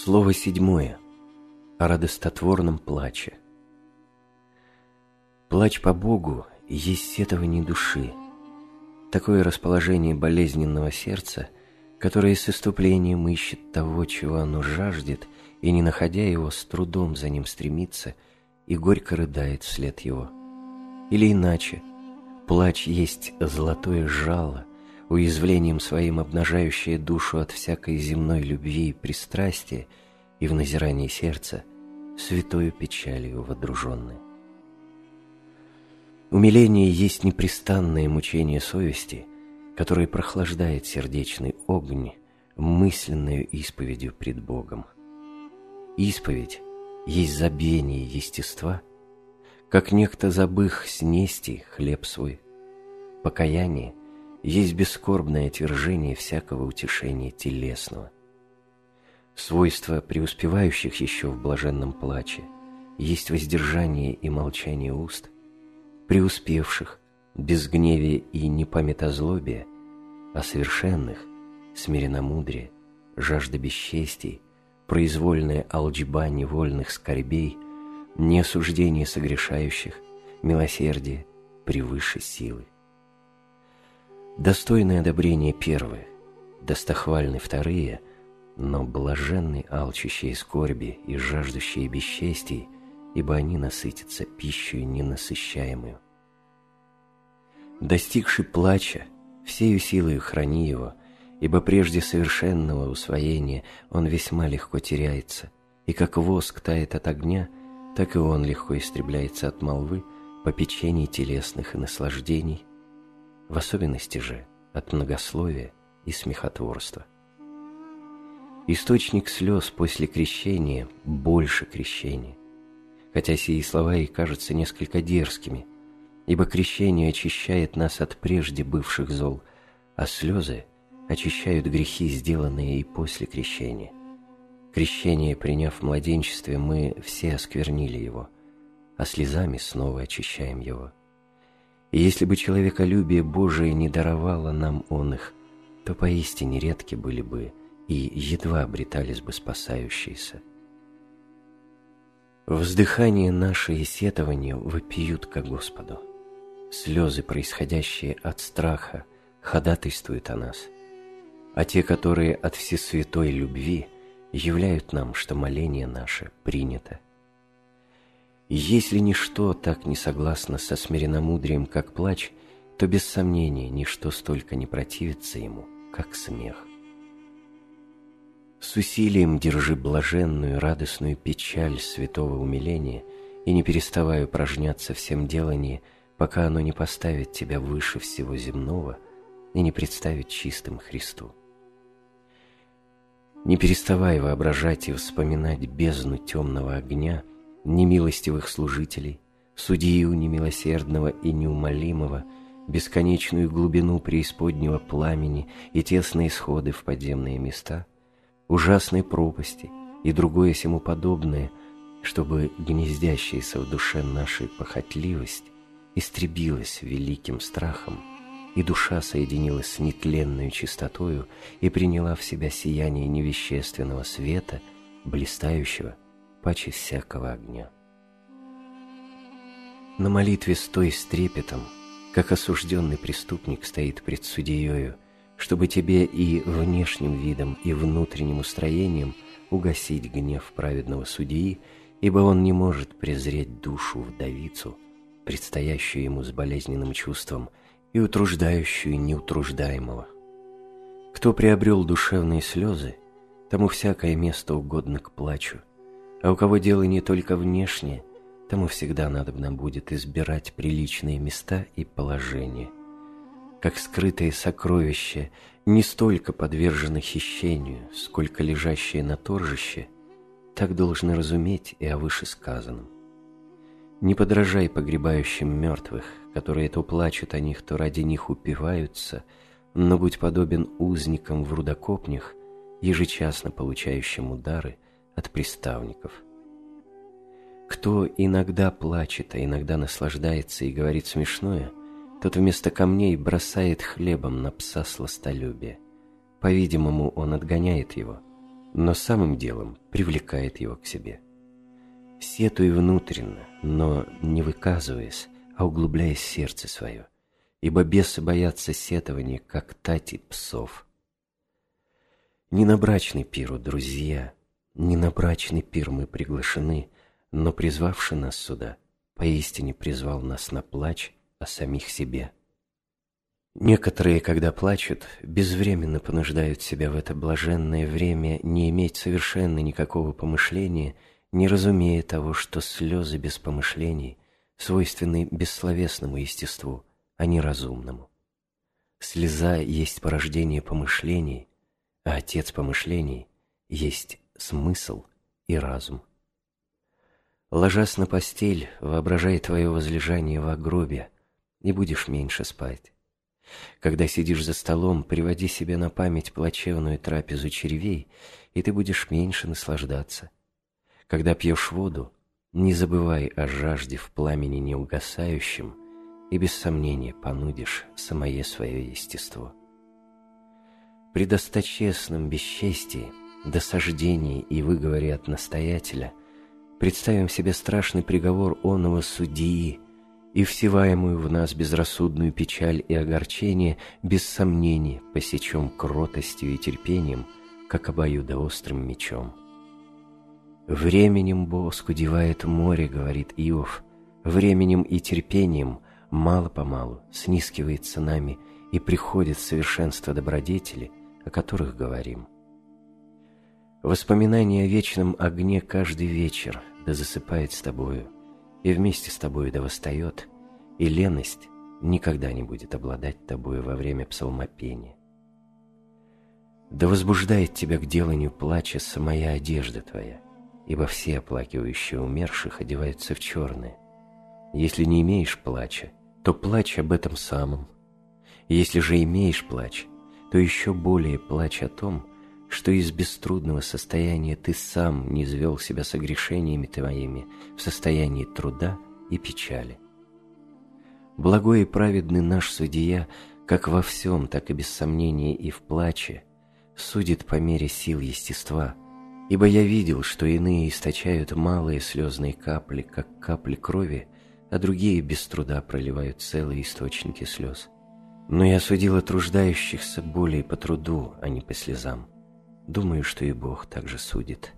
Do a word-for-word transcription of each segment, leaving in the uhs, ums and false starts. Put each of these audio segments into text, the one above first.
Слово седьмое. О радостотворном плаче. Плач по Богу есть сетование души, такое расположение болезненного сердца, которое с иступлением ищет того, чего оно жаждет, и, не находя его, с трудом за ним стремится и горько рыдает вслед его. Или иначе, плач есть золотое жало, уязвлением своим обнажающее душу от всякой земной любви и пристрастия, и в назирании сердца святою печалью водруженное. Умиление есть непрестанное мучение совести, которое прохлаждает сердечный огонь мысленную исповедью пред Богом. Исповедь есть забвение естества, как некто забых снести хлеб свой. Покаяние есть бескорбное отвержение всякого утешения телесного. Свойство преуспевающих еще в блаженном плаче есть воздержание и молчание уст, преуспевших безгневие и непамятозлобие, а совершенных смиренномудрие, жажда бесчестий, произвольная алчба невольных скорбей, неосуждение согрешающих, милосердие превыше силы. Достойное одобрение первые, достохвальны вторые, но блаженны алчущие скорби и жаждущие бесчестий, ибо они насытятся пищей ненасыщаемую. Достигший плача, всею силою храни его, ибо прежде совершенного усвоения он весьма легко теряется, и как воск тает от огня, так и он легко истребляется от молвы, попечений телесных и наслаждений, в особенности же от многословия и смехотворства. Источник слез после крещения больше крещения, хотя сии слова и кажутся несколько дерзкими, ибо крещение очищает нас от прежде бывших зол, а слезы очищают грехи, сделанные и после крещения. Крещение, приняв в младенчестве, мы все осквернили его, а слезами снова очищаем его. И если бы человеколюбие Божие не даровало нам он их, то поистине редки были бы и едва обретались бы спасающиеся. Вздыхание наше и сетование вопиют ко Господу. Слезы, происходящие от страха, ходатайствуют о нас, а те, которые от всесвятой любви, являют нам, что моление наше принято. И если ничто так не согласно со смиренномудрием, как плач, то без сомнения ничто столько не противится ему, как смех. С усилием держи блаженную, радостную печаль святого умиления и не переставай упражняться в всем делании, пока оно не поставит тебя выше всего земного и не представит чистым Христу. Не переставай воображать и вспоминать бездну темного огня, немилостивых служителей, судью немилосердного и неумолимого, бесконечную глубину преисподнего пламени и тесные сходы в подземные места, ужасной пропасти и другое сему подобное, чтобы гнездящаяся в душе нашей похотливость истребилась великим страхом, и душа соединилась с нетленной чистотою и приняла в себя сияние невещественного света, блистающего паче всякого огня. На молитве стой с трепетом, как осужденный преступник стоит пред судьею, чтобы тебе и внешним видом, и внутренним устроением угасить гнев праведного судьи, ибо он не может презреть душу вдовицу, предстоящую ему с болезненным чувством и утруждающую неутруждаемого. Кто приобрел душевные слезы, тому всякое место угодно к плачу, а у кого дело не только внешнее, тому всегда надобно будет избирать приличные места и положения. Как скрытые сокровища не столько подвержены хищению, сколько лежащие на торжище, так должны разуметь и о вышесказанном. Не подражай погребающим мертвых, которые то плачут о них, то ради них упиваются, но будь подобен узникам в рудокопнях, ежечасно получающим удары от приставников. Кто иногда плачет, а иногда наслаждается и говорит смешное, тот вместо камней бросает хлебом на пса сластолюбия. По-видимому, он отгоняет его, но самым делом привлекает его к себе. Сетуй внутренно, но не выказываясь, а углубляя сердце свое, ибо бесы боятся сетования, как тати псов. Не на брачный пир, о друзья, не на брачный пир мы приглашены, но призвавший нас сюда, поистине призвал нас на плач о самих себе. Некоторые, когда плачут, безвременно понуждают себя в это блаженное время не иметь совершенно никакого помышления, не разумея того, что слезы без помышлений свойственны бессловесному естеству, а не разумному. Слеза есть порождение помышлений, а отец помышлений есть смысл и разум. Ложась на постель, воображай твое возлежание в гробе, и будешь меньше спать. Когда сидишь за столом, приводи себе на память плачевную трапезу червей, и ты будешь меньше наслаждаться. Когда пьешь воду, не забывай о жажде в пламени неугасающем, и без сомнения понудишь самое свое естество. При досточестном бесчестии, досаждении и выговоре от настоятеля представим себе страшный приговор оного судьи, и всеваемую в нас безрассудную печаль и огорчение без сомнения посечем кротостью и терпением, как обоюдоострым мечом. «Временем Бог скудевает море, — говорит Иов, — временем и терпением мало-помалу снискивается нами и приходит совершенство добродетели, о которых говорим. Воспоминание о вечном огне каждый вечер да засыпает с тобою, и вместе с тобою да восстает, и леность никогда не будет обладать тобою во время псалмопения. Да возбуждает тебя к деланию плача самая одежда твоя, ибо все оплакивающие умерших одеваются в черное. Если не имеешь плача, то плачь об этом самом. Если же имеешь плач, то еще более плачь о том, что из беструдного состояния ты сам не низвел себя согрешениями твоими в состоянии труда и печали. Благой и праведный наш судья, как во всем, так и без сомнения и в плаче, судит по мере сил естества, ибо я видел, что иные источают малые слезные капли, как капли крови, а другие без труда проливают целые источники слез. Но я судил о труждающихся более по труду, а не по слезам. Думаю, что и Бог также судит.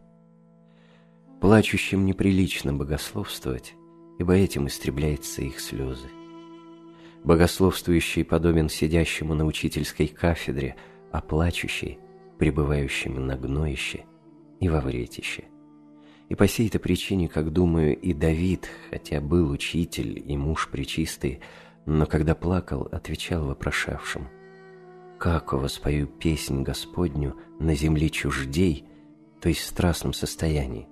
Плачущим неприлично богословствовать, ибо этим истребляются их слезы. Богословствующий подобен сидящему на учительской кафедре, а плачущий — пребывающему на гноище и во вретище. И по сей-то причине, как думаю, и Давид, хотя был учитель и муж пречистый, но когда плакал, отвечал вопрошавшим: «Как воспою песнь Господню на земле чуждей, то есть в страстном состоянии?»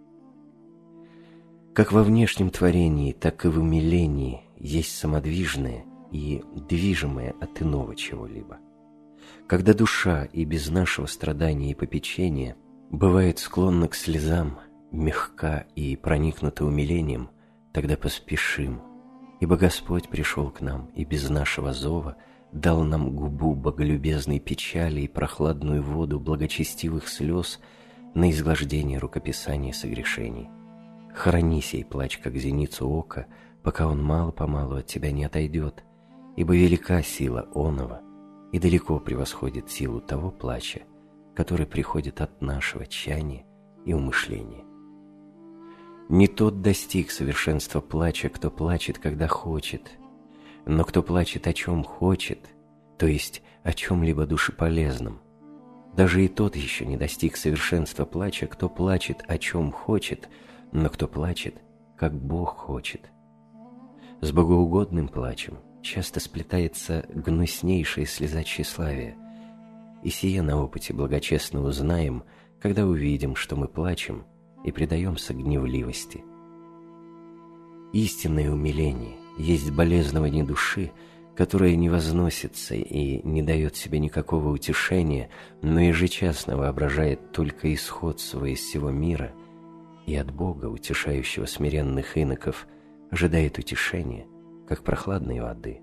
Как во внешнем творении, так и в умилении есть самодвижное и движимое от иного чего-либо. Когда душа и без нашего страдания и попечения бывает склонна к слезам, мягка и проникнута умилением, тогда поспешим, ибо Господь пришел к нам и без нашего зова дал нам губу боголюбезной печали и прохладную воду благочестивых слез на изглаждение рукописания согрешений. Храни сей плач, как зеницу ока, пока он мало-помалу от тебя не отойдет, ибо велика сила оного и далеко превосходит силу того плача, который приходит от нашего тчания и умышления. Не тот достиг совершенства плача, кто плачет, когда хочет, но кто плачет, о чем хочет, то есть о чем-либо душеполезном. Даже и тот еще не достиг совершенства плача, кто плачет, о чем хочет, но кто плачет, как Бог хочет. С богоугодным плачем часто сплетается гнуснейшее слеза тщеславия, и сие на опыте благочестно узнаем, когда увидим, что мы плачем и предаемся гневливости. Истинное умиление есть болезнование души, которое не возносится и не дает себе никакого утешения, но ежечасно воображает только исход свой из всего мира, и от Бога, утешающего смиренных иноков, ожидает утешения, как прохладной воды.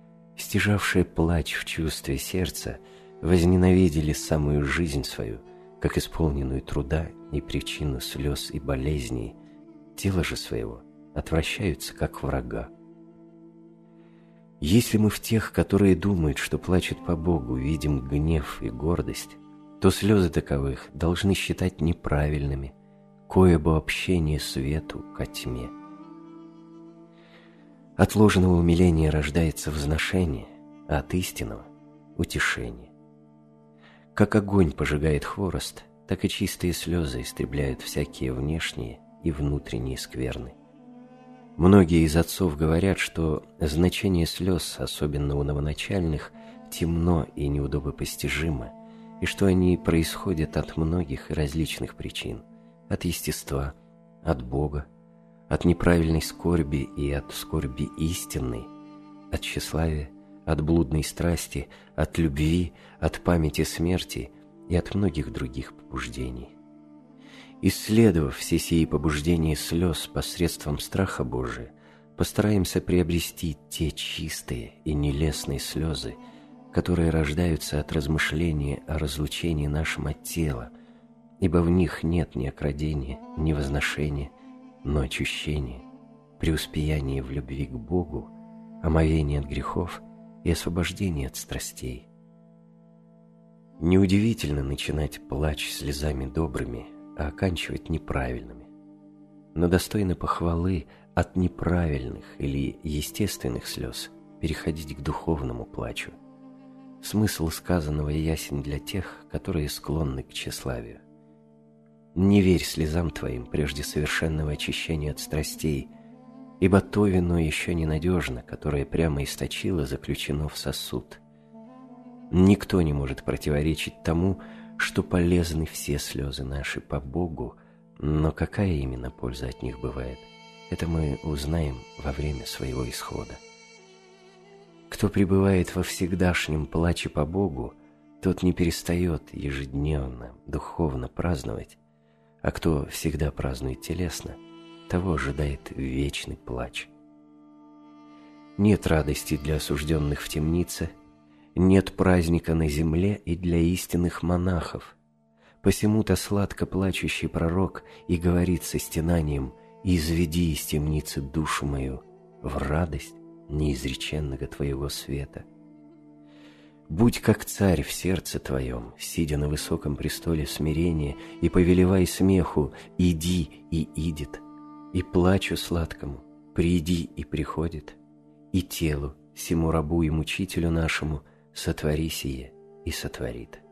Стяжавшие плач в чувстве сердца возненавидели самую жизнь свою, как исполненную труда и причину слез и болезней, тело же своего отвращаются, как врага. Если мы в тех, которые думают, что плачут по Богу, видим гнев и гордость, то слезы таковых должны считать неправильными, кое бы общение свету ко тьме. От ложного умиления рождается возношение, а от истинного – утешение. Как огонь пожигает хворост, так и чистые слезы истребляют всякие внешние и внутренние скверны. Многие из отцов говорят, что значение слез, особенно у новоначальных, темно и неудобопостижимо, и что они происходят от многих и различных причин – от естества, от Бога, от неправильной скорби и от скорби истинной, от тщеславия, от блудной страсти, от любви, от памяти смерти и от многих других побуждений. Исследовав все сии побуждения слез посредством страха Божия, постараемся приобрести те чистые и нелестные слезы, которые рождаются от размышления о разлучении нашим от тела, ибо в них нет ни окрадения, ни возношения, но очищения, преуспеяния в любви к Богу, омовения от грехов и освобождения от страстей. Неудивительно начинать плач слезами добрыми, а оканчивать неправильными. Но достойно похвалы от неправильных или естественных слез переходить к духовному плачу. Смысл сказанного ясен для тех, которые склонны к тщеславию. Не верь слезам твоим прежде совершенного очищения от страстей, ибо то вино еще ненадежно, которое прямо источило, заключено в сосуд. Никто не может противоречить тому, что полезны все слезы наши по Богу, но какая именно польза от них бывает, это мы узнаем во время своего исхода. Кто пребывает во всегдашнем плаче по Богу, тот не перестает ежедневно, духовно праздновать, а кто всегда празднует телесно, того ожидает вечный плач. Нет радости для осужденных в темнице, нет праздника на земле и для истинных монахов. Посему-то сладко плачущий пророк и говорит со стенанием: «Изведи из темницы душу мою в радость неизреченного твоего света». Будь как царь в сердце твоем, сидя на высоком престоле смирения, и повелевай смеху: «Иди» и идет, и плачу сладкому: «Приди» и приходит, и телу, сему рабу и мучителю нашему, сотвори сие и сотворит.